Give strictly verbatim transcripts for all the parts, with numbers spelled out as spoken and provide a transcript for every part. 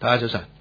大家早晨。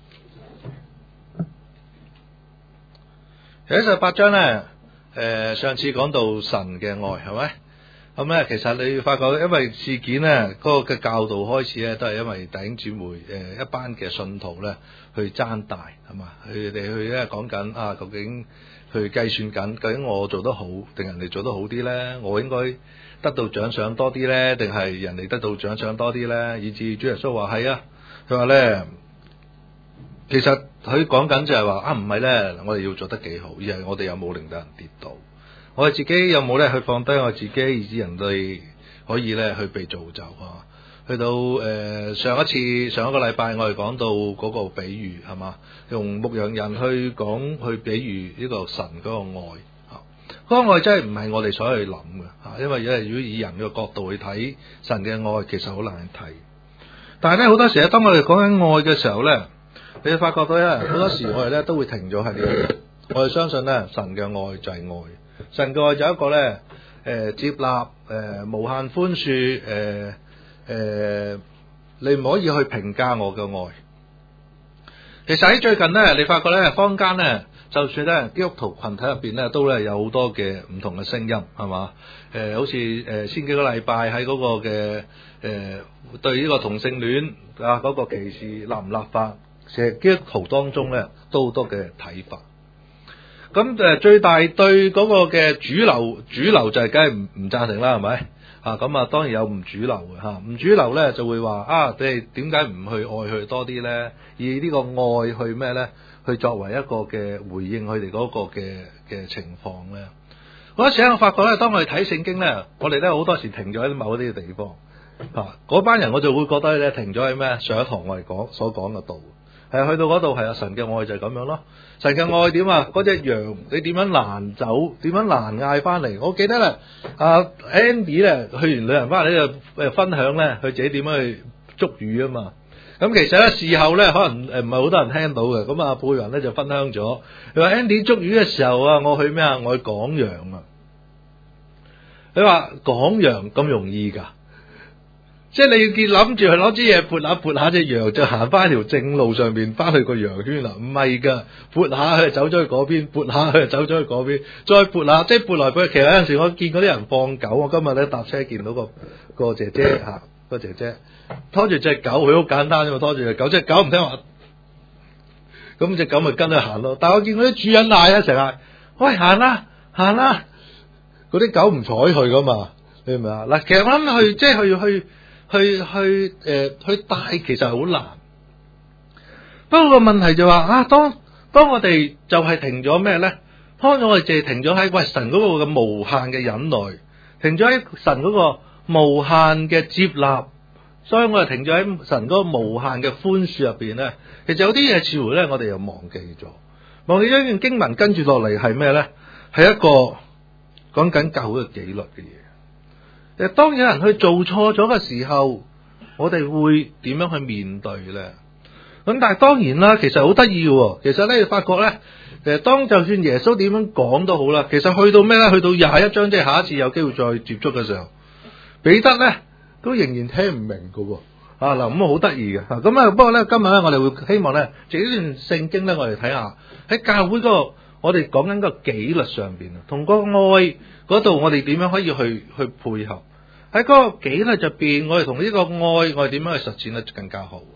喺十八章咧，誒、呃、上次講到神嘅愛係咪？咁咧、嗯、其實你發覺，因為事件咧嗰、那個嘅教導開始咧，都係因為弟兄姊妹誒、呃、一班嘅信徒咧去爭大係嘛？佢哋去咧講緊啊，究竟去計算緊，究竟我做得好定人哋做得好啲咧？我應該得到獎賞多啲咧，定係人哋得到獎賞多啲咧？以至主耶穌話係啊，佢話咧。其實佢講緊就係話啊，唔係咧，我哋要做得幾好，而係我哋有冇令到人跌倒，我哋自己有冇咧去放低我自己，以致人哋可以咧去被造就啊。去到誒、呃、上一次上一個禮拜我哋講到嗰個比喻係嘛，用牧羊人去講去比喻呢個神嗰個愛啊，嗰、嗰個愛真係唔係我哋所去諗嘅啊，因為因為如果以人嘅角度去睇神嘅愛，其實好難睇。但係咧好多時咧，當我哋講緊愛嘅時候咧，你會發覺到咧，好多時我哋咧都會停咗喺呢度。我哋相信咧，神嘅愛就係愛，神嘅愛就係一個咧，誒、呃、接納，誒、呃、無限寬恕，誒、呃、誒、呃，你唔可以去評價我嘅愛。其實喺最近咧，你發覺咧，坊間咧，就算咧基督徒群體入邊咧，都咧有好多嘅唔同嘅聲音，係嘛？誒、呃，好似誒先幾個禮拜喺嗰個嘅誒、呃、對呢個同性戀啊嗰、那個歧視立唔立法？其實基督徒當中咧都好多嘅睇法，咁誒最大對嗰個嘅主流主流就係梗係唔唔贊成啦，係咪啊？咁啊當然有唔主流嘅嚇，唔主流咧就會話啊，你哋點解唔去愛佢多啲咧？以呢個愛去咩咧？去作為一個嘅回應佢哋嗰個嘅嘅情況咧。好多時我發覺咧，當我哋睇聖經咧，我哋咧好多時停咗喺某啲嘅地方啊，嗰班人我就會覺得咧停咗喺咩？上一堂我哋講所講嘅道。係去到嗰度係啊，神嘅愛就係咁樣咯。神嘅愛點啊？嗰隻羊你點樣攔走？點樣攔嗌翻嚟？我記得咧，阿 Andy 咧去完旅行翻嚟咧就誒分享咧，佢自己點樣去捉魚啊嘛。咁其實咧事後咧可能誒唔係好多人聽到嘅。咁啊，貝雲咧就分享咗，佢話 Andy 捉魚嘅時候啊，我去咩啊？我去趕羊啊。佢話趕羊咁容易㗎？即係你要見諗住去攞支嘢撥下撥下隻羊，就行翻條正路上面翻去個羊圈啦。唔係噶，撥下佢就走咗去嗰邊，撥下佢就走咗去嗰邊，再撥下，即係撥來撥去。其實有陣時我見嗰啲人放狗，我今日咧搭車見到個個姐姐吓，個姐姐拖住隻狗，佢好簡單啫嘛，拖住隻狗，隻狗唔聽話，咁隻狗咪跟佢行咯。但係我見嗰啲主人嗌啊，成日喂行啦行啦，嗰啲狗唔睬佢噶嘛，你明唔明啊？嗱，其實我諗去即係去去。去去誒、呃、去帶其實好難，不過個問題就話、是、啊，當當我哋就係停咗咩咧？當我哋淨係停咗喺喂神嗰個嘅無限嘅忍耐，停咗喺神嗰個無限嘅接納，所以我哋停咗喺神嗰個無限嘅寬恕入邊咧。其實有啲嘢似乎咧，我哋又忘記咗，忘記咗一段經文跟住落嚟係咩咧？係一個講緊教會嘅紀律嘅嘢。誒，當有人去做錯咗嘅時候，我哋會點樣去面對咧？咁但係當然啦，其實好得意嘅。其實咧，你發覺咧，誒，當就算耶穌點樣講都好啦，其實去到咩咧？去到廿一章，即係下一次有機會再接觸嘅時候，彼得咧都仍然聽唔明嘅。啊嗱，咁啊好得意嘅。咁啊，不過咧，今日咧，我哋會希望咧，借呢段聖經咧，我哋睇下喺教會嗰個，我哋講緊個紀律上邊啊，同個愛嗰度，我哋點樣可以去去配合？喺嗰個紀律入邊，我哋同呢個愛，我哋點樣去實踐得更加好？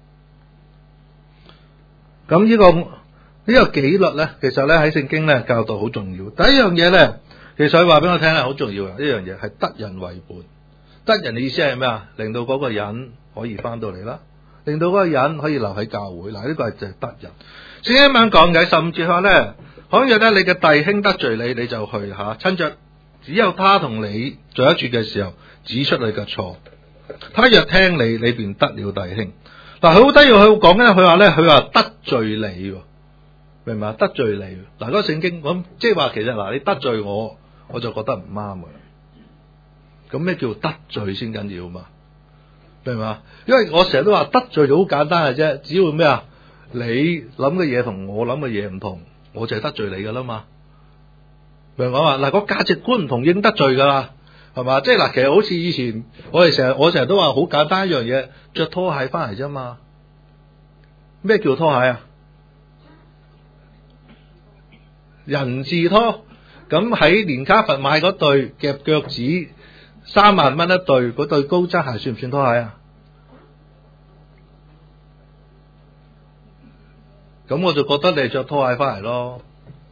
咁呢、這個呢、這個紀律咧，其實咧喺聖經咧教導好重要。第一樣嘢咧，其實佢話俾我聽係好重要嘅。呢樣嘢係得人為本。得人嘅意思係咩啊？令到嗰個人可以翻到嚟啦，令到嗰個人可以留喺教會。嗱，呢個係就係得人。聖經咁樣講嘅，甚至話咧，倘若咧你嘅弟兄得罪你，你就去吓，趁着只有他同你在一處嘅時候，指出你嘅錯。他若聽你，你便得了弟兄。嗱，佢好得意，佢講咧，佢話咧，佢話得罪你，明唔明啊？得罪你。嗱，嗰個聖經咁，即係話其實嗱，你得罪我，我就覺得唔啱嘅。咁咩叫得罪先緊要嘛？明唔明啊？因為我成日都話得罪就好簡單嘅啫，只要咩啊？你諗嘅嘢同我諗嘅嘢唔同，我就係得罪你噶啦嘛。明唔明啊？嗱，個價值觀唔同，已經得罪噶啦，係嘛？即係嗱，其實好似以前我哋成日，我成日都話好簡單一樣嘢，着拖鞋翻嚟啫嘛， 咩叫拖鞋啊？人字拖。咁喺連卡佛買嗰對夾腳趾三萬蚊一對，嗰對高踭鞋算唔算拖鞋啊？咁我就覺得你係着拖鞋翻嚟咯。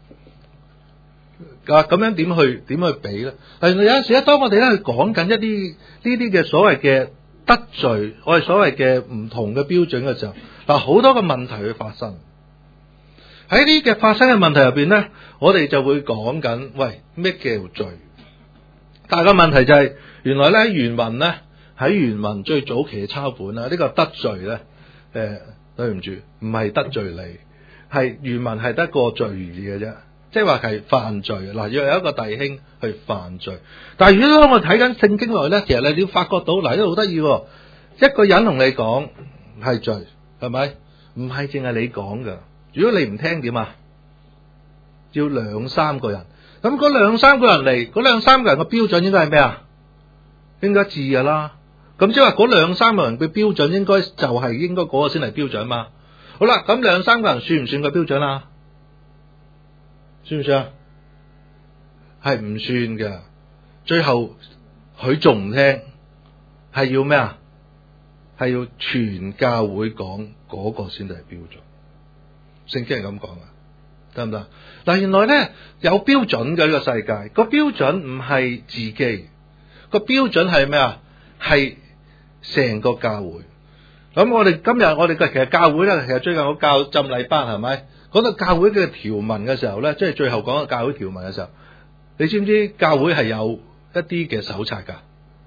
啊，咁樣點去點去比咧？係有陣時咧，當我哋咧去講緊一啲呢啲嘅所謂嘅得罪，我哋所謂嘅唔同嘅標準嘅時候，嗱，好多嘅問題會發生。喺呢嘅發生嘅問題入邊咧，我哋就會講緊，喂，咩叫罪？但係個問題就係、是，原來咧原文咧喺原文最早期嘅抄本啦，呢、這個得罪咧，誒、呃，對唔住，唔係得罪你，係原文係得個罪字嘅啫，即係話係犯罪。嗱，若有一個弟兄去犯罪，但係如果當我睇緊聖經內咧，其實你要發覺到，嗱，呢度好得意，一個人同你講係罪，係咪？唔係淨係你講噶。如果你唔聽點啊？要兩三個人，咁嗰兩三個人嚟，嗰兩三個人嘅標準應該係咩啊？應該治噶啦。咁即係話嗰兩三個人嘅標準應該就係應該嗰個先係標準嘛。好啦，咁兩三個人算唔算個標準啊？算唔算啊？係唔算嘅。最後佢仲唔聽，係要咩啊？係要全教會講嗰個先係標準。聖經係咁講噶，得唔得？嗱，原來咧有標準嘅呢個世界，個標準唔係自己，個標準係咩啊？係成個教會。咁我哋今日我哋嘅其實教會咧，其實最近我教浸禮班係咪？講到教會嘅條文嘅時候咧，即係最後講到教會條文嘅時候，你知唔知教會係有一啲嘅手冊噶？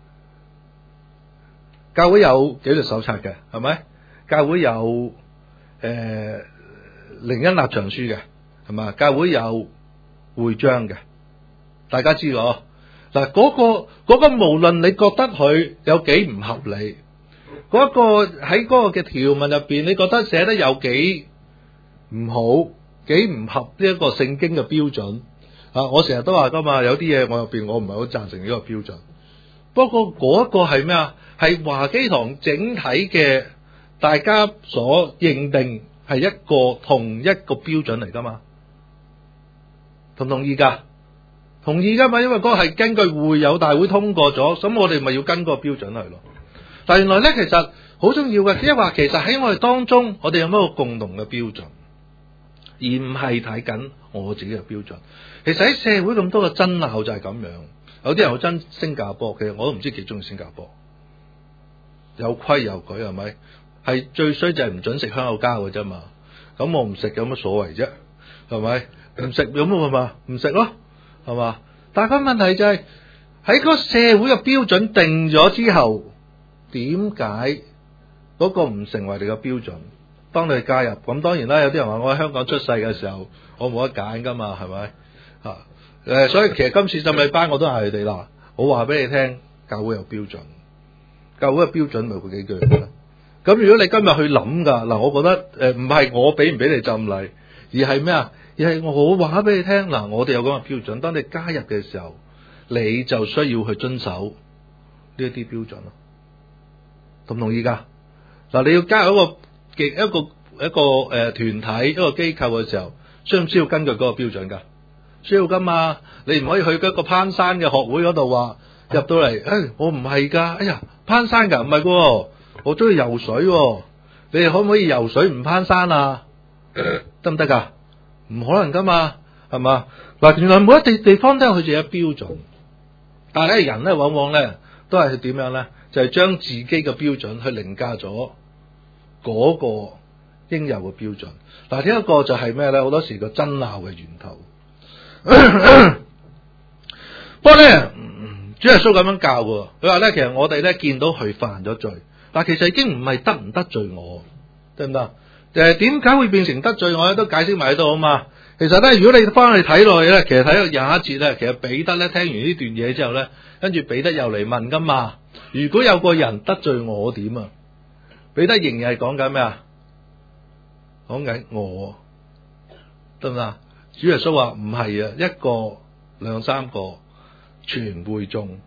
教會有紀律手冊嘅，係咪？教會有誒。呃靈恩立場書嘅，係嘛？教會有會章嘅，大家知道嗱，嗰個嗰個無論你覺得佢有幾唔合理，嗰個喺嗰個嘅條文入邊，你覺得寫得有幾唔好，幾唔合呢一個聖經嘅標準啊？我成日都話噶嘛，有啲嘢我入邊我唔係好贊成呢個標準。不過嗰個係咩啊？係華基堂整體嘅大家所認定。係一個同一個標準嚟噶嘛？同唔同意噶？同意噶嘛？因為嗰個係根據會友大會通過咗，咁我哋咪要跟嗰個標準去咯。但原來咧，其實好重要嘅，即係話其實喺我哋當中，我哋有冇一個共同嘅標準，而唔係睇緊我自己嘅標準。其實喺社會咁多嘅爭拗就係咁樣，有啲人好憎新加坡，其實我都唔知幾中意新加坡，有規有矩係咪？係最衰就係唔准食香口膠嘅啫嘛，咁我唔食有乜所謂啫，係咪？唔食有乜嘛？唔食咯，係嘛？但係個問題就係喺個社會嘅標準定咗之後，點解嗰個唔成為你嘅標準？當你加入，咁當然啦，有啲人話我喺香港出世嘅時候，我冇得揀噶嘛，係咪？啊，誒，所以其實今次浸禮班我都係你哋啦，我話俾你聽，教會有標準，教會嘅標準咪嗰幾句啦。咁如果你今日去諗噶，嗱，我覺得誒唔係我俾唔俾你浸禮，而係咩啊？而係我話俾你聽，嗱，我哋有咁嘅標準，當你加入嘅時候，你就需要去遵守呢一啲標準咯。同唔同意噶？嗱，你要加入一個極一個一個誒團體一個機構嘅時候，需唔需要根據嗰個標準噶？需要噶嘛？你唔可以去嗰個攀山嘅學會嗰度話入到嚟，誒，我唔係噶，哎呀，攀山噶，唔係噶。我中意游水，你哋可唔可以游水唔攀山啊？得唔得噶？唔可能噶嘛，係嘛？嗱，原來每一地地方都有佢自己嘅標準，但係咧人咧往往咧都係點樣咧？就係、是、將自己嘅標準去凌駕咗嗰個應有嘅標準。嗱，呢一個就係咩咧？好多時個爭拗嘅源頭。不過咧，主耶穌咁樣教嘅，佢話咧，其實我哋咧見到佢犯咗罪。但其實已經唔係得唔得罪我，得唔得？誒，點解會變成得罪我咧？都解釋埋喺度啊嘛。其實咧，如果你翻去睇落去咧，其實睇到廿一節咧，其實彼得咧聽完呢段嘢之後咧，跟住彼得又嚟問噶嘛。如果有個人得罪我點啊？彼得仍然係講緊咩啊？講緊我，得唔得？主耶穌話唔係啊，一個兩三個全會眾。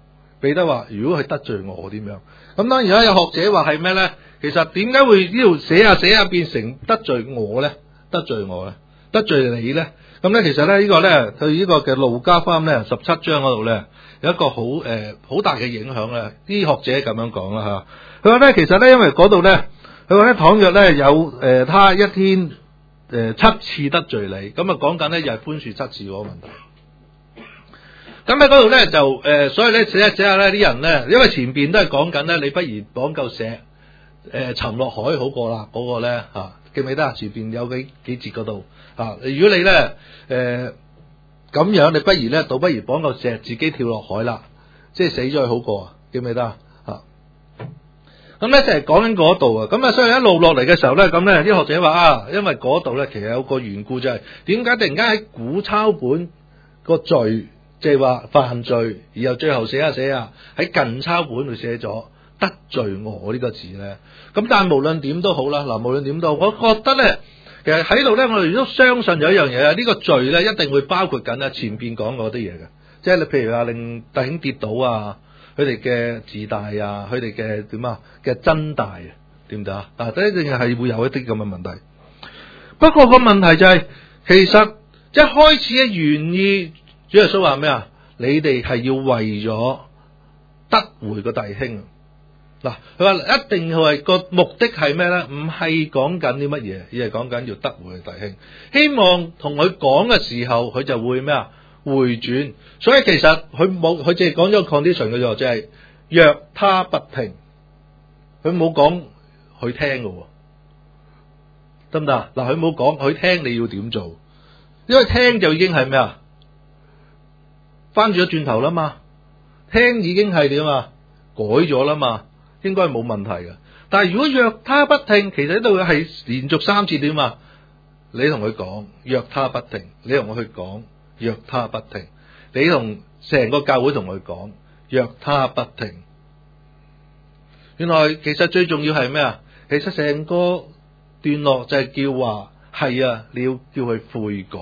彼得話：如果佢得罪我點樣？咁當然啦，有學者話係咩咧？其實點解會呢度寫下寫下變成得罪我咧？得罪我咧？得罪你咧？咁咧其實咧呢個咧對呢個嘅路加福音咧十七章嗰度咧有一個好誒好大嘅影響咧。啲學者咁樣講啦嚇，佢話咧其實咧因為嗰度咧，佢話咧倘若咧有誒、呃、他一天誒、呃、七次得罪你，咁啊講緊咧又係寬恕七次嗰個問題。咁喺嗰度咧就誒、呃，所以咧寫下寫下咧啲人咧，因為前邊都係講緊咧，你不如綁嚿石誒、呃、沉落海好過啦，嗰、那個咧嚇、啊、記唔記得啊？前邊有幾幾節嗰度啊？如果你咧誒咁樣，你不如咧倒不如綁嚿石自己跳落海啦，即係死咗佢好過啊？記唔記得啊？嚇咁咧就係講緊嗰度啊，咁啊所以一路落嚟嘅時候咧，咁咧啲學者話啊，因為嗰度咧其實有個緣故就係點解突然間喺古抄本個罪？即係話犯罪，然後最後寫下寫下喺近抄本度寫咗得罪我呢個字咧。咁但係無論點都好啦，嗱無論點都好，我覺得咧，其實喺度咧，我哋都相信有一樣嘢啊，呢、這個罪咧一定會包括緊啊前邊講嗰啲嘢嘅，即係你譬如話令弟兄跌倒啊，佢哋嘅自大啊，佢哋嘅點啊嘅真大啊，點得啊？嗱，一定係會有一啲咁嘅問題。不過個問題就係、是，其實一開始嘅原意。主耶穌話咩啊？你哋係要為咗得回個弟兄。嗱，佢話一定係個目的係咩咧？唔係講緊啲乜嘢，而係講緊要得回個弟兄。希望同佢講嘅時候，佢就會咩啊？回轉。所以其實佢冇，佢淨係講咗個 condition 嘅啫，就係若他不聽，佢冇講佢聽嘅，得唔得？嗱，佢冇講佢聽你要點做，因為聽就已經係咩啊？翻住咗轉頭啦嘛，聽已經係點啊？改咗啦嘛，應該係冇問題嘅。但係如果若他不聽，其實呢度係連續三次點啊？你同佢講若他不聽，你同我去講若他不聽，你同成個教會同佢講若他不聽。原來其實最重要係咩啊？其實成個段落就係叫話係啊，你要叫佢悔改。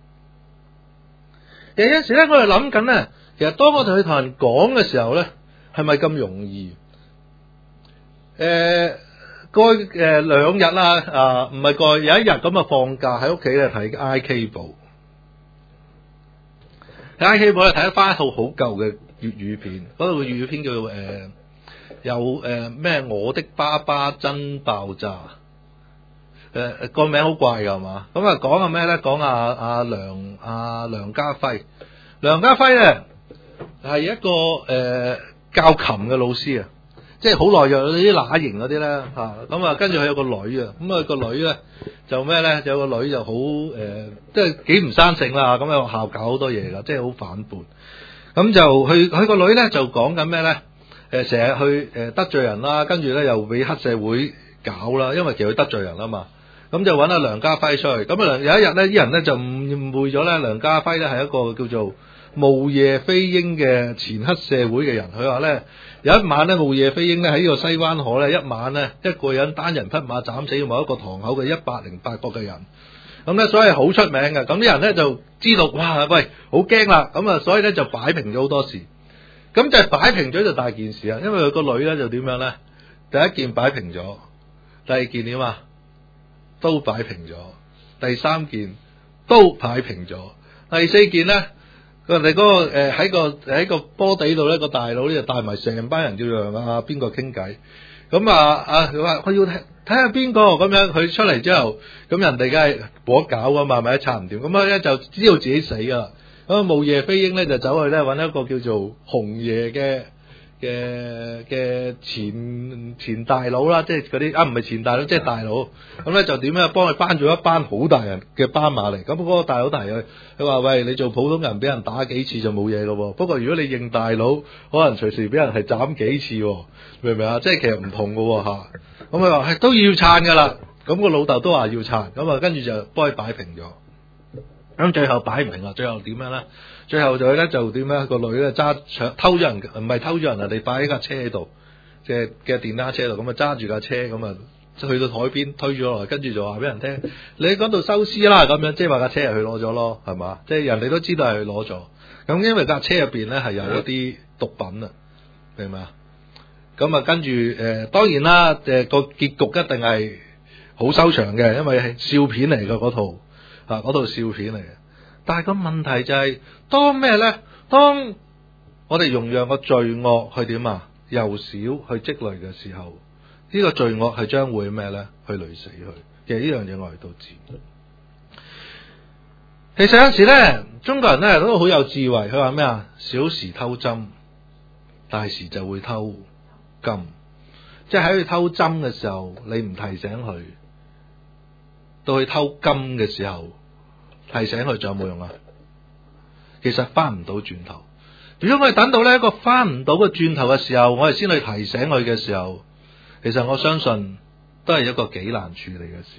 有陣時咧，我哋諗緊咧，其實當我哋去同人講嘅時候咧，係咪咁容易？誒、呃，過誒兩日啦，啊，唔係過有一日咁啊，放假喺屋企咧睇 I K 部，喺 I K 部咧睇翻一套好舊嘅粵語片，嗰套粵語片叫做誒、呃、有誒咩、呃、我的爸爸真爆炸。誒、呃、個名好怪㗎係嘛？咁啊講下咩咧？講阿阿梁阿、啊、梁家輝，梁家輝咧係一個誒、呃、教琴嘅老師啊，即係好耐有啲乸型嗰啲咧嚇。咁啊跟住佢有個女啊，咁啊個女咧就咩咧？有個女就好誒、呃，即係幾唔生性啦。咁喺學校搞好多嘢㗎，即係好反叛。咁就佢佢個女咧就講緊咩咧？誒成日去誒得罪人啦，跟住咧又俾黑社會搞啦，因為其實佢得罪人啊嘛。咁就揾阿梁家輝出去，咁啊有一日咧，啲人咧就誤會咗咧，梁家輝咧係一個叫做霧夜飛鷹嘅前黑社會嘅人。佢話咧有一晚咧，霧夜飛鷹咧喺呢個西灣河咧，一晚咧一個人單人匹馬斬死某一個堂口嘅一百零八個嘅人。咁咧所以好出名嘅，咁啲人咧就知道哇喂好驚啦，咁啊所以咧就擺平咗好多事。咁就係擺平咗就大件事啊，因為佢個女咧就點樣咧？第一件擺平咗，第二件點啊？都擺平咗，第三件都擺平咗，第四件咧，佢哋嗰個誒喺個喺個波地度咧，個大佬咧就帶埋成班人叫做啊邊個傾偈，咁啊啊佢話我要睇睇下邊個咁樣，佢出嚟之後，咁人哋梗係冇得搞噶嘛，咪一拆唔掂，咁樣咧就知道自己死噶啦，咁啊霧夜飛鷹咧就走去咧揾一個叫做紅爺嘅。嘅嘅前前大佬啦，即係嗰啲啊，唔係前大佬，即係大佬。咁咧就點樣幫佢班咗一班好大人嘅班馬嚟。咁嗰個大佬提佢，佢話：喂，你做普通人俾人打幾次就冇嘢咯。不過如果你認大佬，可能隨時俾人係斬幾次，明唔明啊？即係其實唔同㗎吓。咁佢話係都要撐噶啦。咁個老豆都話要撐。咁啊，跟住就幫佢擺平咗。咁最後擺唔平啦，最後點樣咧？最後就咧就點咧？個女咧揸搶偷咗人，唔係偷咗人啊！你擺喺架車度，即係嘅電單車度，咁啊揸住架車，咁啊去到海邊推咗落嚟，跟住就話俾人聽：你喺嗰度收屍啦！咁樣即係話架車係佢攞咗咯，係嘛？即係人哋都知道係佢攞咗。咁因為架車入邊咧係有一啲毒品啊， 明唔明啊？咁啊，跟住誒，當然啦，誒個結局一定係好收場嘅，因為係笑片嚟嘅嗰套啊，嗰套笑片嚟嘅。但係個問題就係、是，當咩咧？當我哋容讓個罪惡去點啊，由少去積累嘅時候，呢、這個罪惡係將會咩咧？去累死佢。其實呢樣嘢我哋都知。其實有陣時咧，中國人咧都好有智慧。佢話咩啊？小時偷針，大時就會偷金。即係喺佢偷針嘅時候，你唔提醒佢，到佢偷金嘅時候，提醒佢仲有冇用啊？其實翻唔到轉頭。如果我哋等到呢一個翻唔到嘅轉頭嘅時候，我哋先去提醒佢嘅時候，其實我相信都係一個幾難處理嘅事。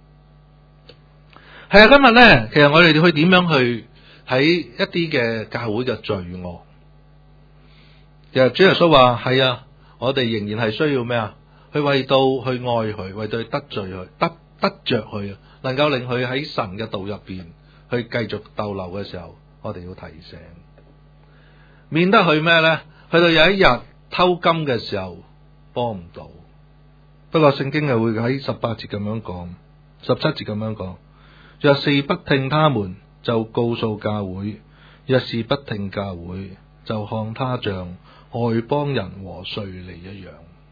係啊，今日咧，其實我哋去點樣去喺一啲嘅教會嘅罪惡？其實主耶穌話係啊，我哋仍然係需要咩啊？去為到去愛佢，為到去得罪佢，得得着佢，能夠令佢喺神嘅道入邊去繼續逗留嘅時候，我哋要提醒，免得佢咩咧？去到有一日偷金嘅時候幫唔到。不過聖經係會喺十八節咁樣講，十七節咁樣講。若是不聽他們，就告訴教會；若是不聽教會，就看他像外邦人和稅吏一樣。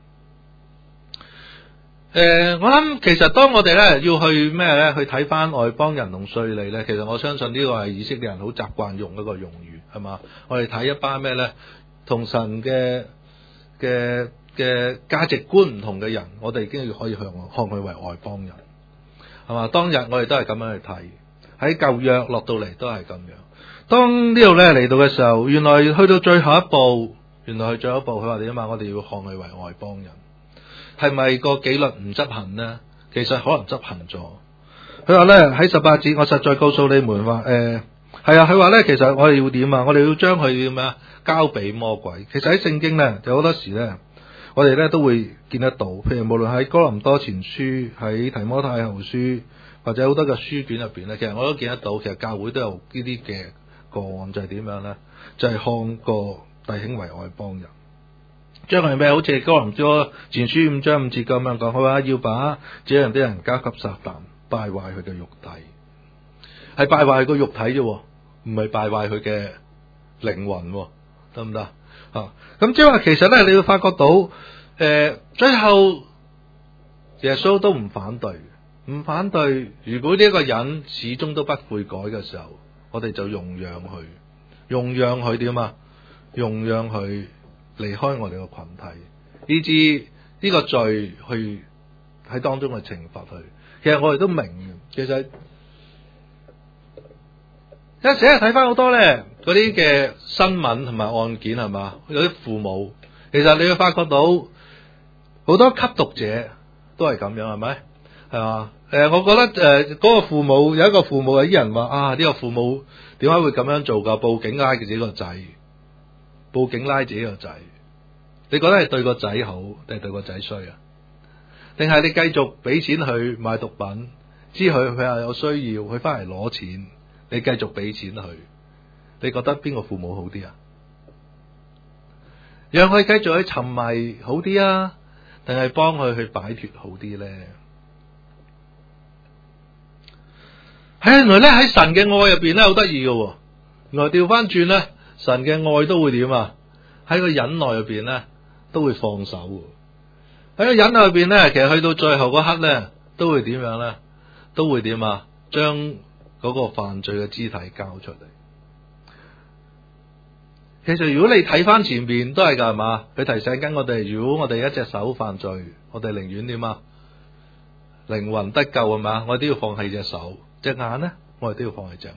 誒、呃，我諗其實當我哋咧要去咩咧，去睇翻外邦人同稅吏咧，其實我相信呢個係以色列人好習慣用一個用語，係嘛？我哋睇一班咩咧，同神嘅嘅嘅價值觀唔同嘅人，我哋已經可以向看佢為外邦人。係嘛？當日我哋都係咁樣去睇，喺舊約落到嚟都係咁樣。當呢度咧嚟到嘅時候，原來去到最後一步，原來去最後一步，佢話點啊？我哋要看佢為外邦人，係咪個紀律唔執行呢？其實可能執行咗。佢話咧喺十八節，我實在告訴你們話，誒、呃、係啊，佢話咧其實我哋要點啊？我哋要將佢點啊？交俾魔鬼。其實喺聖經咧，有好多時咧。我哋咧都會見得到，譬如無論喺哥林多前書、喺提摩太後書，或者好多嘅書卷入邊咧，其實我都見得到，其實教會都有呢啲嘅個案，就係點樣咧？就係、是、看個弟兄為外邦人，將佢咩？好似哥林多前書五章五節咁樣講，佢話要把這樣啲人交給撒旦，敗壞佢嘅肉體，係敗壞佢個肉體啫，唔係敗壞佢嘅靈魂，得唔得？啊，咁即係話，其實咧，你會發覺到，誒、呃，最後耶穌都唔反對，唔反對。如果呢一個人始終都不悔改嘅時候，我哋就容讓佢，容讓佢點啊？容讓佢離開我哋個群體，以致呢個罪去喺當中去懲罰佢。其實我哋都明嘅，其實有時咧睇翻好多咧。嗰啲嘅新聞同埋案件係嘛，有啲父母，其實你會發覺到好多吸毒者都係咁樣，係咪？係嘛？誒、呃，我覺得誒，嗰、呃那個父母有一個父母有啲人話啊，呢、這個父母點解會咁樣做噶？報警拉自己個仔，報警拉自己個仔，你覺得係對個仔好定係對個仔衰啊？定係你繼續俾錢去買毒品，知佢佢係有需要，佢翻嚟攞錢，你繼續俾錢佢？你覺得邊個父母好啲啊？讓佢繼續去沉迷好啲啊，定係幫佢去擺脫好啲咧？係原來咧喺神嘅愛入邊咧好得意嘅，原來調翻轉咧，神嘅愛都會點啊？喺個忍耐入邊咧都會放手。喺個忍耐入邊咧，其實去到最後嗰刻咧，都會點樣咧？都會點啊？將嗰個犯罪嘅肢體交出嚟。其實如果你睇翻前邊都係噶，係嘛？佢提醒緊我哋，如果我哋一隻手犯罪，我哋寧願點啊？靈魂得救係嘛？我哋都要放棄隻手，隻眼咧，我哋都要放棄隻眼，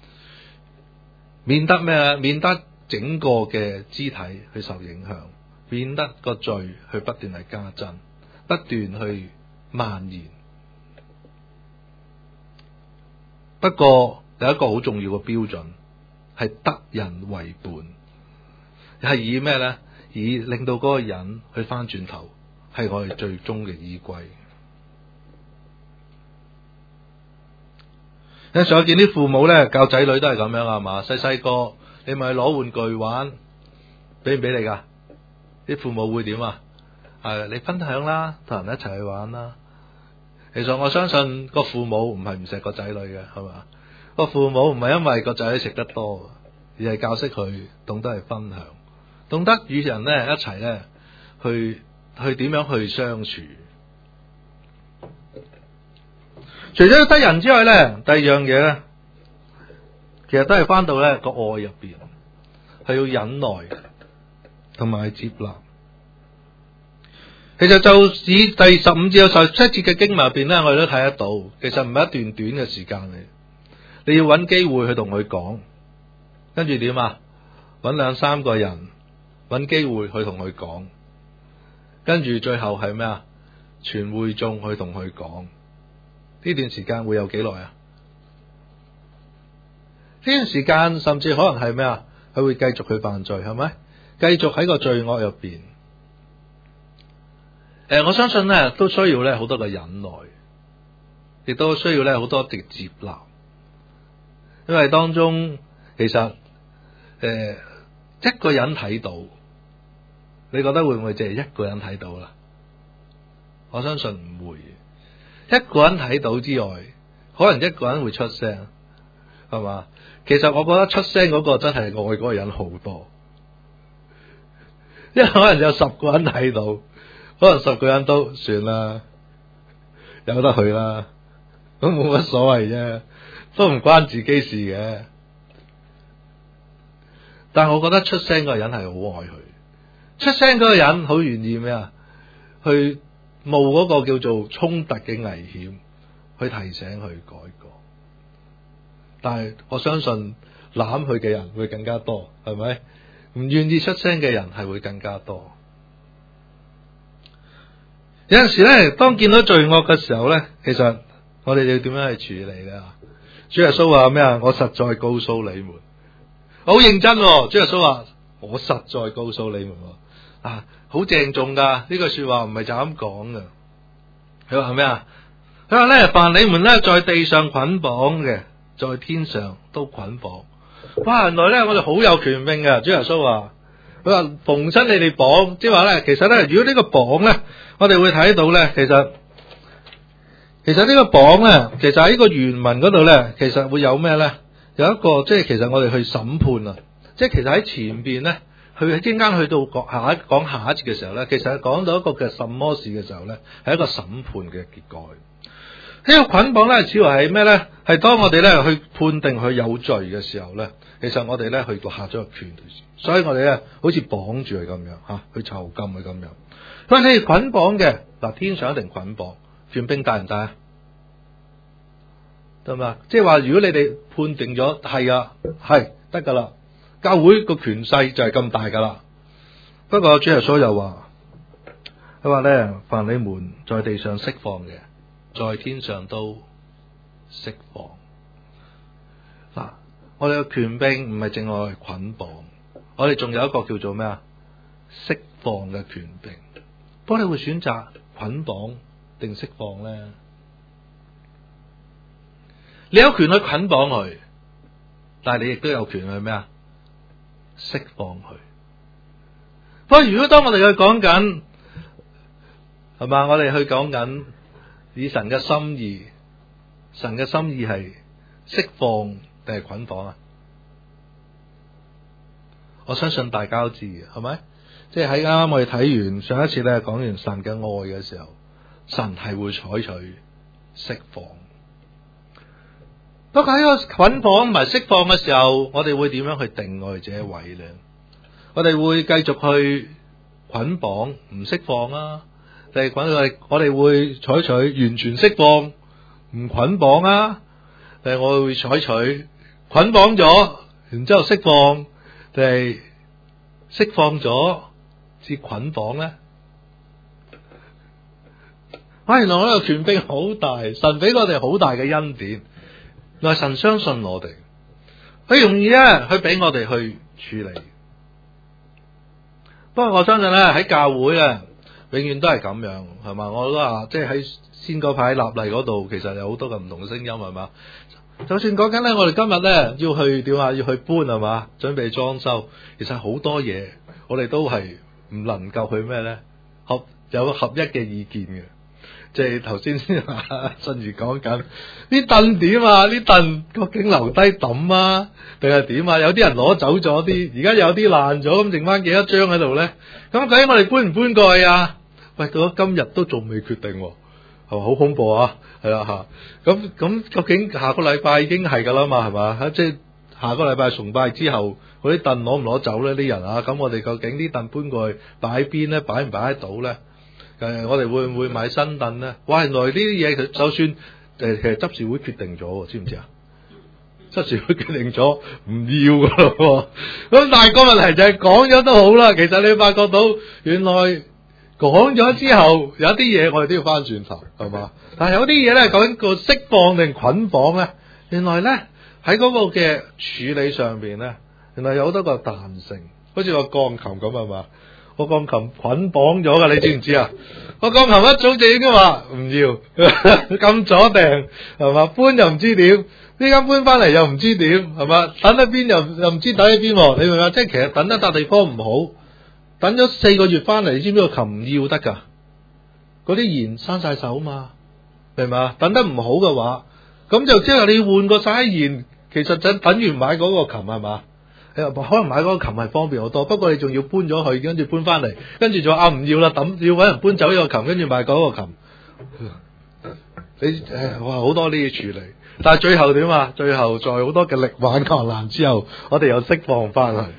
免得咩啊？免得整個嘅肢體去受影響，免得個罪去不斷係加增，不斷去蔓延。不過有一個好重要嘅標準，係得人為本。係以咩咧？以令到嗰個人去翻轉頭，係我哋最終嘅依歸。有時我見啲父母咧教仔女都係咁樣啊嘛，細細個你咪攞玩具玩，俾唔俾你噶？ 啲父母會點啊？係你分享啦，同人一齊去玩啦。其實我相信個父母唔係唔錫個仔女嘅，係嘛？個父母唔係因為個仔女食得多，而係教識佢懂得去分享，懂得與人咧一齊咧去去點樣去相處。除咗得人之外咧，第二樣嘢咧，其實都係翻到咧個愛入邊，係要忍耐同埋接納。其實就以第十五至到十七節嘅經文入邊咧，我哋都睇得到，其實唔係一段短嘅時間嚟，你要揾機會去同佢講，跟住點啊？揾兩三個人，揾機會去同佢講，跟住最後係咩啊？全會眾去同佢講。呢段時間會有幾耐啊？呢段時間甚至可能係咩啊？佢會繼續去犯罪，係咪？繼續喺個罪惡入邊。誒、呃，我相信咧都需要咧好多嘅忍耐，亦都需要咧好多嘅接納，因為當中其實誒、呃、一個人睇到，你覺得會唔會淨係一個人睇到啦？我相信唔會。一個人睇到之外，可能一個人會出聲，係嘛？其實我覺得出聲嗰個真係愛嗰個人好多，因為可能有十個人睇到，可能十個人都算啦，由得佢啦，都冇乜所謂啫，都唔關自己事嘅。但係我覺得出聲嗰個人係好愛佢，出聲嗰個人好願意咩啊？去冒嗰個叫做衝突嘅危險，去提醒佢改過。但係我相信攬佢嘅人會更加多，係咪？唔願意出聲嘅人係會更加多。有陣時咧，當見到罪惡嘅時候咧，其實我哋要點樣去處理咧？主耶穌話咩啊？我實在告訴你們，好認真喎。主耶穌話我實在告訴你們啊。好鄭重噶，呢句說話唔係就咁講噶。佢話咩啊？佢話咧，凡你們咧在地上捆綁嘅，在天上都捆綁。哇！原來咧我哋好有權柄嘅。主耶穌話，佢話逢親你哋綁，即係話咧，其實咧，如果呢個綁咧，我哋會睇到咧，其實其實呢個綁咧，其實喺個原文嗰度咧，其實會有咩咧？有一個即係其實我哋去審判啊，即係其實喺前邊咧。佢喺中間去到講下一講下一節嘅時候咧，其實講到一個嘅什麼事嘅時候咧，係一個審判嘅結果。呢個捆綁咧，主要係咩咧？係當我哋咧去判定佢有罪嘅時候咧，其實我哋咧去到下咗個權，所以我哋咧好似綁住佢咁樣吓，去囚禁佢咁樣。佢話你哋捆綁嘅嗱，天上一定捆綁，權柄大唔大啊？得嘛？即係話如果你哋判定咗係啊，係得噶啦。教會個權勢就係咁大噶啦。不過主耶穌又話，佢話咧，凡你們在地上釋放嘅，在天上都釋放。嗱，我哋嘅權柄唔係淨係捆綁，我哋仲有一個叫做咩啊？釋放嘅權柄。不過你會選擇捆綁定釋放咧？你有權去捆綁佢，但係你亦都有權去咩啊？釋放佢。不過如果當我哋去講緊，係嘛？我哋去講緊以神嘅心意，神嘅心意係釋放定係捆綁啊？我相信大家都知嘅，係咪？即係喺啱啱我哋睇完上一次咧講完神嘅愛嘅時候，神係會採取釋放。不過喺個捆綁同埋釋放嘅時候，我哋會點樣去定我哋自己位咧？我哋會繼續去捆綁唔釋放啊？定係捆我哋我哋會採取完全釋放唔捆綁啊？定係我會採取捆綁咗，然之後釋放，定係釋放咗至捆綁咧？啊！原來我呢個權柄好大，神俾我哋好大嘅恩典。原來神相信我哋，佢容易咧，佢俾我哋去處理。不過我相信咧喺教會咧，永遠都係咁樣，係嘛？我都話即係喺先嗰排立例嗰度，其實有好多嘅唔同嘅聲音，係嘛？就算講緊咧，我哋今日咧要去點啊？要去搬係嘛？準備裝修，其實好多嘢我哋都係唔能夠去咩咧？合有合一嘅意見嘅。即係頭先先話信如講緊啲凳點啊？啲凳究竟留低抌啊，定係點啊？有啲人攞走咗啲，而家有啲爛咗，咁剩翻幾多張喺度咧？咁究竟我哋搬唔搬過去啊？喂，到咗今日都仲未決定，係咪好恐怖啊？係啦吓，咁咁究竟下個禮拜已經係噶啦嘛？係嘛？即係下個禮拜崇拜之後，嗰啲凳攞唔攞走咧？啲人啊，咁我哋究竟啲凳搬過去擺喺邊咧？擺唔擺得到咧？誒，我哋會唔會買新凳咧？哇！原來呢啲嘢，就算誒其實執事會決定咗，知唔知啊？執事會決定咗唔要噶咯。咁但係個問題就係講咗都好啦。其實你發覺到原來講咗之後，有啲嘢我哋都要翻轉頭，係嘛？但係有啲嘢咧，究竟個釋放定捆綁咧？原來咧喺嗰個嘅處理上邊咧，原來有好多個彈性，好似個鋼琴咁，係嘛？個鋼琴捆綁咗噶，你知唔知啊？個鋼琴一早就已經話唔要，咁阻定係嘛？搬又唔知點，呢間搬翻嚟又唔知點，係嘛？等喺邊又又唔知等喺邊，你明唔明？即係其實等一笪地方唔好，等咗四個月翻嚟，你知唔知個琴唔要得噶？嗰啲弦生晒手嘛，明唔明啊？等得唔好嘅話，咁就即係你換個晒弦，其實就等於買嗰個琴，係嘛？可能買嗰個琴係方便好多，不過你仲要搬咗去，跟住搬翻嚟，跟住就啊唔要啦，抌要搵人搬走呢個琴，跟住買嗰個琴。你誒，哇好多呢啲處理，但係最後點啊？最後在好多嘅力挽狂瀾之後，我哋又釋放翻去。誒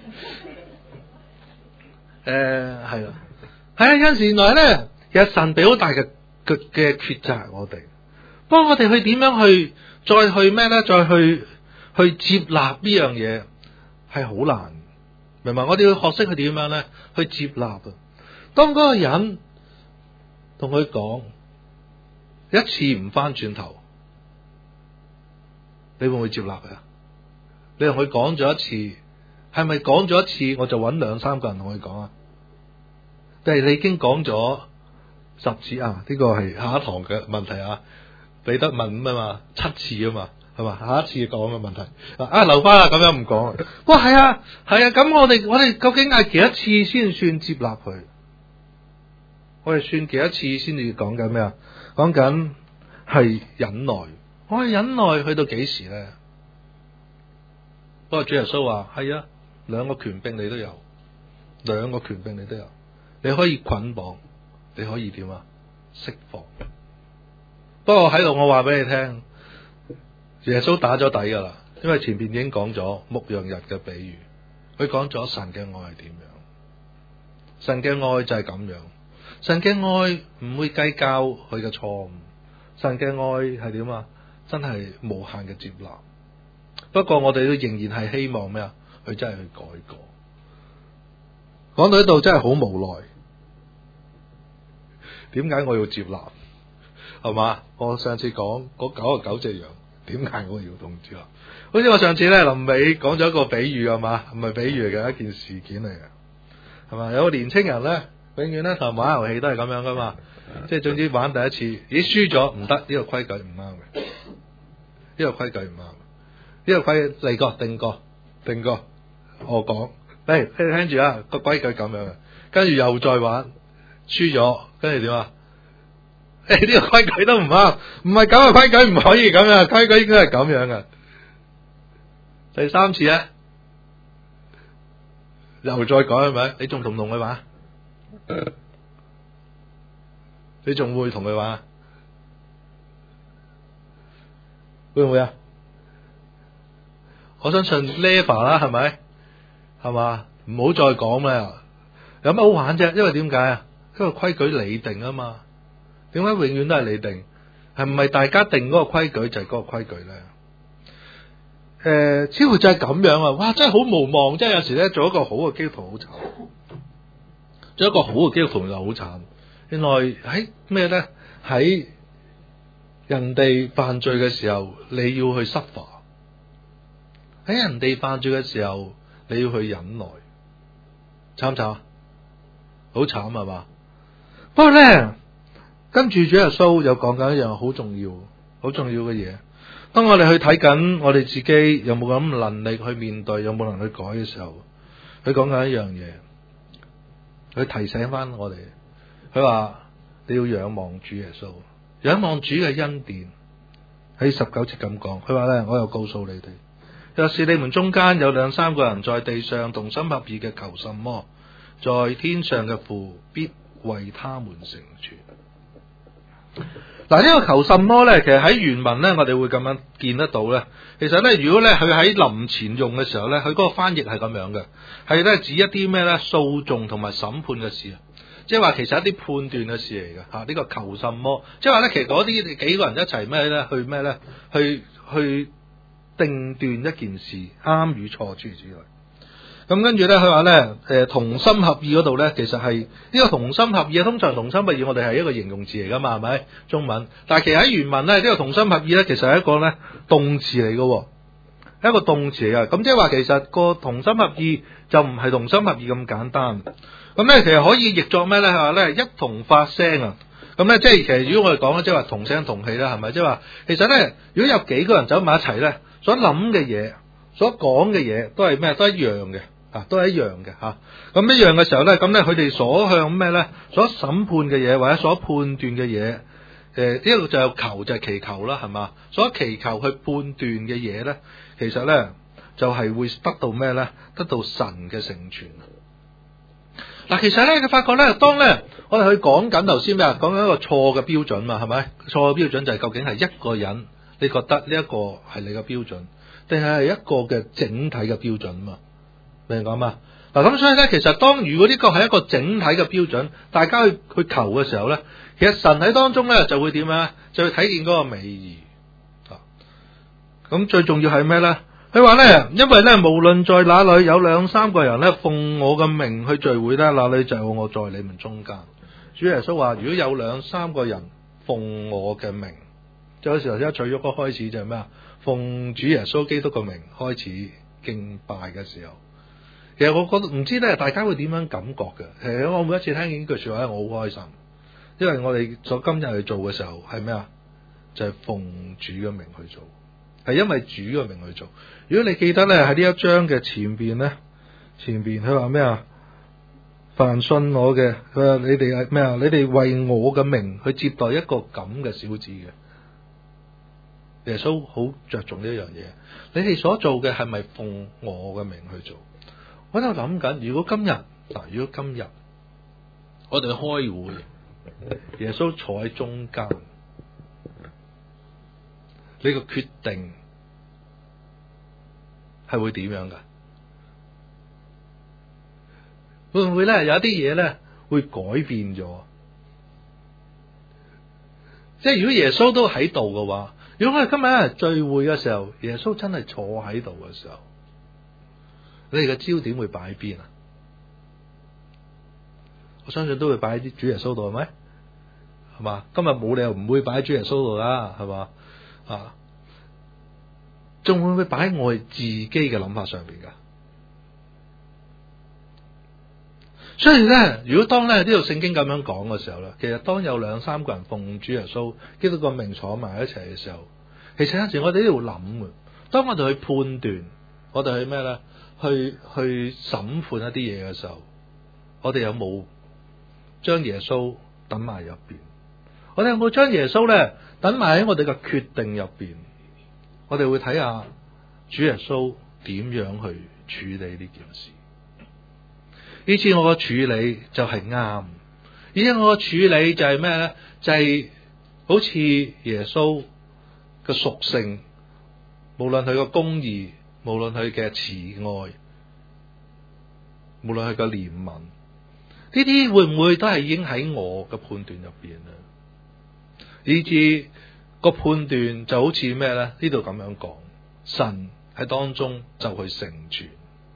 係啦，係啊，有陣時原來咧，其實神俾好大嘅嘅嘅抉擇我哋，不過我哋去點樣去再去咩咧？再去去接納呢樣嘢。係好難，明白？我哋要學識去點樣咧，去接納啊！當嗰個人同佢講一次唔翻轉頭，你會唔會接納佢啊？你同佢講咗一次，係咪講咗一次我就揾兩三個人同佢講啊？定係你已經講咗十次啊？呢個係下一堂嘅問題啊！彼得問啊嘛，七次啊嘛。係嘛？下一次講嘅問題啊，留翻啦，咁樣唔講。哇，係啊，係啊，咁我哋我哋究竟係幾多次先算接納佢？我哋算幾多次先至講緊咩啊？講緊係忍耐。我哋忍耐去到幾時咧？不過主耶穌話係啊，兩個權柄你都有，兩個權柄你都有，你可以捆綁，你可以點啊？釋放。不過喺度我話俾你聽。耶穌打咗底噶啦，因為前邊已經講咗牧羊日嘅比喻，佢講咗神嘅愛係點樣，神嘅愛就係咁樣，神嘅愛唔會計較佢嘅錯誤，神嘅愛係點啊？真係無限嘅接納。不過我哋都仍然係希望咩啊？佢真係去改過。講到呢度真係好無奈，點解我要接納？係嘛？我上次講嗰九十九隻羊。點解我要同住啊？好似我上次咧臨尾講咗一個比喻，係嘛？唔係比喻嚟嘅，一件事件嚟嘅，係嘛？有個年青人咧，永遠咧同玩遊戲都係咁樣噶嘛，即係總之玩第一次，咦輸咗唔得，呢個規矩唔啱嘅，呢個規矩唔啱，呢個規嚟過定過定過，我講，誒你聽住啊，個規矩咁樣嘅，跟住又再玩，輸咗，跟住點啊？誒，呢個規矩都唔啱，唔係咁嘅規矩唔可以咁樣，規矩應該係咁樣嘅。第三次咧，又再改係咪？你仲同唔同佢玩？你仲會同佢玩？會唔會啊？我相信 level 啦，係咪？係嘛？唔好再講啦。有乜好玩啫？因為點解啊？因為規矩你定啊嘛。點解永遠都係你定？係唔係大家定嗰個規矩就係嗰個規矩咧？誒、呃，似乎就係咁樣啊！哇，真係好無望，即係有時咧做一個好嘅基督徒好慘，做一個好嘅基督徒就好慘。原來喺咩咧？喺人哋犯罪嘅時候，你要去 suffer；喺人哋犯罪嘅時候，你要去忍耐，慘唔慘？好慘係嘛？不過咧。跟住主耶穌又講緊一樣好重要、好重要嘅嘢。當我哋去睇緊我哋自己有冇咁能力去面對，有冇能力改嘅時候，佢講緊一樣嘢。 佢提醒翻我哋，佢話你要仰望主耶穌，仰望主嘅恩典。喺十九節咁講，佢話咧，我又告訴你哋，若是你們中間有兩三個人在地上同心合意嘅求什麼，在天上嘅父必為他們成全。嗱，呢個求什麼咧，其實喺原文咧，我哋會咁樣見得到咧。其實咧，如果咧佢喺臨前用嘅時候咧，佢嗰個翻譯係咁樣嘅，係咧指一啲咩咧訴訟同埋審判嘅事啊，即係話其實一啲判斷嘅事嚟嘅吓。呢、這個求什麼，即係話咧，其實嗰啲幾個人一齊咩咧，去咩咧，去去定斷一件事啱與錯諸如此類。咁跟住咧，佢話咧，誒同心合意嗰度咧，其實係呢、這個同心合意啊。通常同心合意，我哋係一個形容詞嚟噶嘛，係咪中文？但係其實喺原文咧，呢、這個同心合意咧，其實係一個咧動詞嚟嘅，係一個動詞嚟嘅。咁即係話，其實個同心合意就唔係同心合意咁簡單。咁咧，其實可以譯作咩咧？係話咧一同發聲啊。咁咧，即係其實如果我哋講咧，即係話同聲同氣啦，係咪？即係話，其實咧，如果有幾個人走埋一齊咧，所諗嘅嘢、所講嘅嘢都係咩？都一樣嘅。啊，都係一樣嘅吓，咁、啊、一樣嘅時候咧，咁咧佢哋所向咩咧，所審判嘅嘢或者所判斷嘅嘢，誒呢度就有求就係祈求啦，係嘛？所祈求去判斷嘅嘢咧，其實咧就係、是、會得到咩咧？得到神嘅成全。嗱、啊，其實咧佢發覺咧，當咧我哋去講緊頭先咩啊，講緊一個錯嘅標準嘛，係咪？錯嘅標準就係究竟係一個人，你覺得呢一個係你嘅標準，定係一個嘅整體嘅標準嘛？明講嘛？嗱，咁所以咧，其實當如果呢個係一個整體嘅標準，大家去去求嘅時候咧，其實神喺當中咧就會點啊？就會睇見嗰個美意啊！咁最重要係咩咧？佢話咧，因為咧，無論在哪裏有兩三個人咧奉我嘅名去聚會咧，那裏就有我在你們中間。主耶穌話：如果有兩三個人奉我嘅名，就有時候一取咗個開始就係咩啊？奉主耶穌基督嘅名開始敬拜嘅時候。其實我覺得唔知咧，大家會點樣感覺嘅？其實我每一次聽見呢句說話咧，我好開心，因為我哋所今日去做嘅時候係咩啊？就係、是、奉主嘅名去做，係因為主嘅名去做。如果你記得咧喺呢一章嘅前邊咧，前邊佢話咩啊？凡信我嘅，佢話你哋係咩啊？你哋為我嘅名去接待一個咁嘅小子嘅。耶穌好着重呢一樣嘢，你哋所做嘅係咪奉我嘅名去做？我喺度諗緊，如果今日嗱，如果今日我哋開會，耶穌坐喺中間，你個決定係會點樣噶？會唔會咧有一啲嘢咧會改變咗？即係如果耶穌都喺度嘅話，如果我哋今日聚會嘅時候，耶穌真係坐喺度嘅時候，你哋嘅焦點會擺喺邊啊？我相信都會擺喺啲主耶穌度，係咪？係嘛？今日冇理由唔會擺喺主耶穌度啦，係嘛？啊，仲會唔會擺喺我哋自己嘅諗法上邊噶？所以咧，如果當咧呢度聖經咁樣講嘅時候咧，其實當有兩三個人奉主耶穌基督個名坐埋一齊嘅時候，其實有陣時我哋都要諗嘅。當我哋去判斷，我哋去咩咧？去去審判一啲嘢嘅時候，我哋有冇將耶穌等埋入邊？我哋有冇將耶穌咧等埋喺我哋嘅決定入邊？我哋會睇下主耶穌點樣去處理呢件事。呢次我嘅處理就係啱，而且我嘅處理就係咩咧？就係、是、好似耶穌嘅屬性，無論佢嘅公義，無論佢嘅慈愛，無論佢嘅憐憫，呢啲會唔會都係已經喺我嘅判斷入邊咧？以至個判斷就好似咩咧？呢度咁樣講，神喺當中就去成全。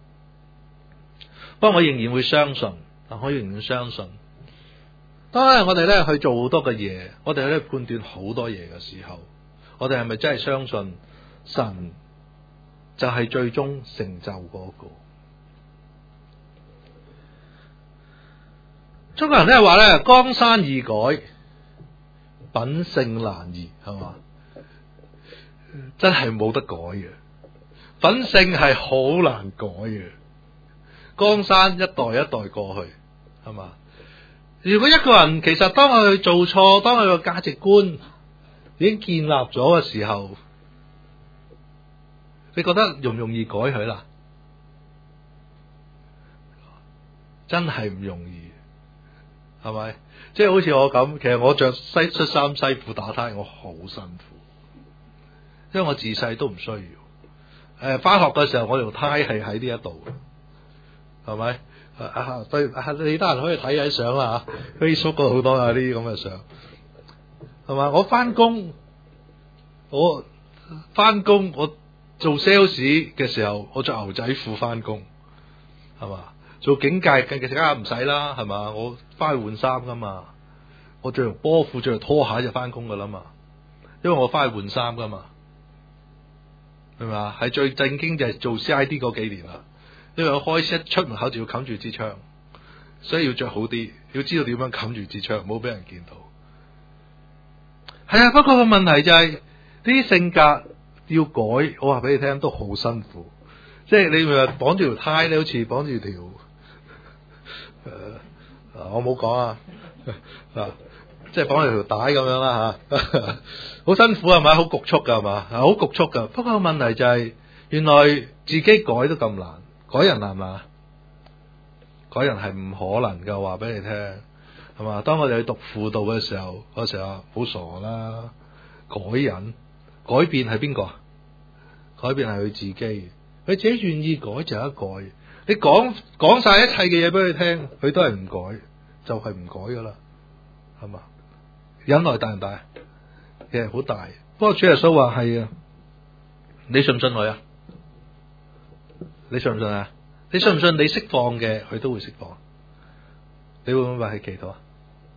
不過我仍然會相信，但我仍然相信，當我哋咧去做好多嘅嘢，我哋喺度判斷好多嘢嘅時候，我哋係咪真係相信神就係最終成就嗰個？中國人咧話咧，江山易改，品性難移，係嘛？真係冇得改嘅，品性係好難改嘅。江山一代一代過去， 係嘛？如果一個人其實當佢做錯，當佢個價值觀已經建立咗嘅時候，你覺得容唔容易改佢啦？真係唔容易，係咪？即係好似我咁，其實我着西恤衫西褲打呔，我好辛苦，因為我自細都唔需要。誒、呃，返學嘅時候我條呔係喺呢一度，係咪？啊，對，啊，你得閒可以睇下啲相啦吓 ，Facebook 嗰度好多啊呢啲咁嘅相，係嘛？我返工，我返工，我做 sales 嘅時候，我着牛仔褲返工，係嘛？做警戒更加唔使啦，係嘛？我翻去換衫噶嘛，我着條波褲着條拖鞋就翻工噶啦嘛，因為我翻去換衫噶嘛，係嘛？係最正經就係做 C I D 嗰幾年啦，因為我開始一出門口就要冚住支槍，所以要着好啲，要知道點樣冚住支槍，唔好俾人見到。係啊，不過個問題就係、是、呢啲性格要改，我話俾你聽都好辛苦，即係你咪話綁住條呔咧，好似綁住條。誒、呃，我冇講啊，啊，即係綁住條帶咁樣啦吓，好辛苦係咪？好局促噶係嘛？好局促噶。不過問題就係、是，原來自己改都咁難，改人難嘛？改人係唔可能噶，話俾你聽係嘛？當我哋去讀輔導嘅時候，嗰時候好傻啦，改人改變係邊個？改變係佢自己，佢自己願意改就一改。你講講晒一切嘅嘢俾佢聽，佢都係唔改，就係、是、唔改噶啦，係嘛？忍耐大唔大？其實好大。不過主耶穌話係啊，你信唔信佢啊？你信唔信啊？你信唔信你釋放嘅，佢都會釋放？你會唔會話係祈禱啊？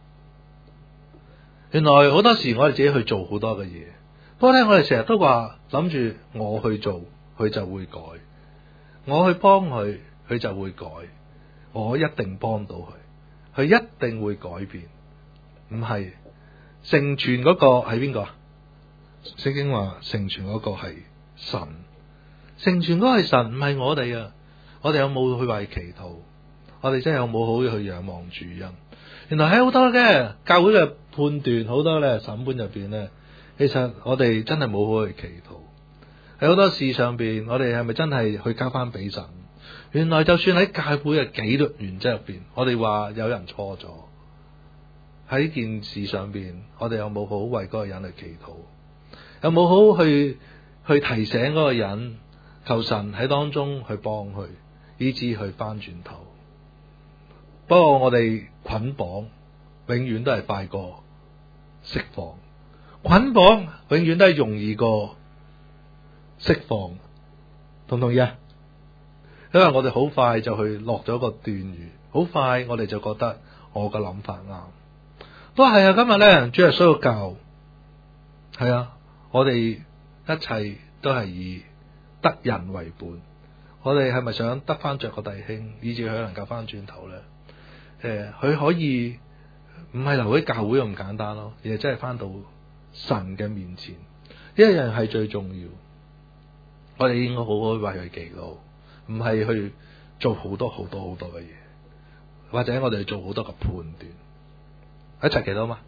原來好多時我哋自己去做好多嘅嘢，不過咧我哋成日都話諗住我去做，佢就會改；我去幫佢。佢就會改，我一定幫到佢，佢一定會改變。唔係成全嗰個係邊個？聖經話成全嗰個係神，成全嗰個係神，唔係我哋啊！我哋有冇去為祈禱？我哋真係有冇好去仰望主恩？原來喺好多嘅教會嘅判斷，好多咧審判入邊咧，其實我哋真係冇好去祈禱。喺好多事上邊，我哋係咪真係去交翻俾神？原來就算喺教會嘅紀律原則入邊，我哋話有人錯咗喺件事上邊，我哋有冇好為嗰個人去祈禱？有冇好去去提醒嗰個人，求神喺當中去幫佢，以致去翻轉頭？不過我哋捆綁永遠都係快過釋放，捆綁永遠都係容易過釋放，同唔同意啊？因為我哋好快就去落咗個斷語，好快我哋就覺得我嘅諗法啱。不過係啊，今日咧主耶穌教，係啊，我哋一切都係以得人為本。我哋係咪想得翻着個弟兄，以至佢能夠翻轉頭咧？誒、呃，佢可以唔係留喺教會咁簡單咯，而係真係翻到神嘅面前，呢一樣係最重要。我哋應該好好為佢祈禱。唔係去做好多好多好多嘅嘢，或者我哋做好多嘅判斷，一齊祈禱嘛？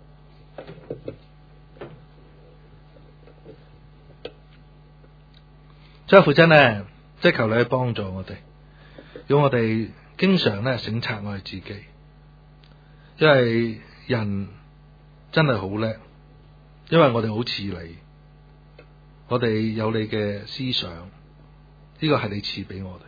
最後父親咧，即係求你去幫助我哋，要我哋經常咧省察我哋自己，因為人真係好叻，因為我哋好似你，我哋有你嘅思想，呢個係你賜俾我哋。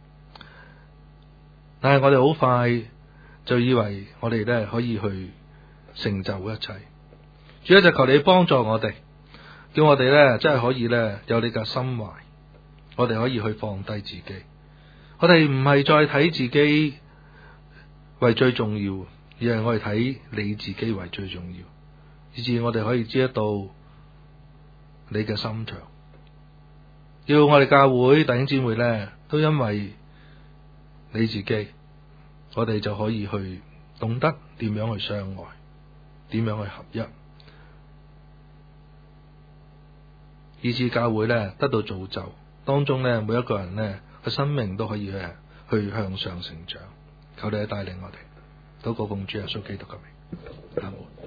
但係我哋好快就以為我哋咧可以去成就一切，主要就求你幫助我哋，叫我哋咧真係可以咧有你嘅心懷，我哋可以去放低自己，我哋唔係再睇自己為最重要，而係我哋睇你自己為最重要，以至我哋可以知得到你嘅心腸。要我哋教會弟兄姊妹咧都因為你自己，我哋就可以去懂得點樣去相愛，點樣去合一，以致教會咧得到造就，當中咧每一個人咧佢生命都可以咧去向上成長。求你帶領我哋。 禱告奉主耶穌基督嘅名，阿門。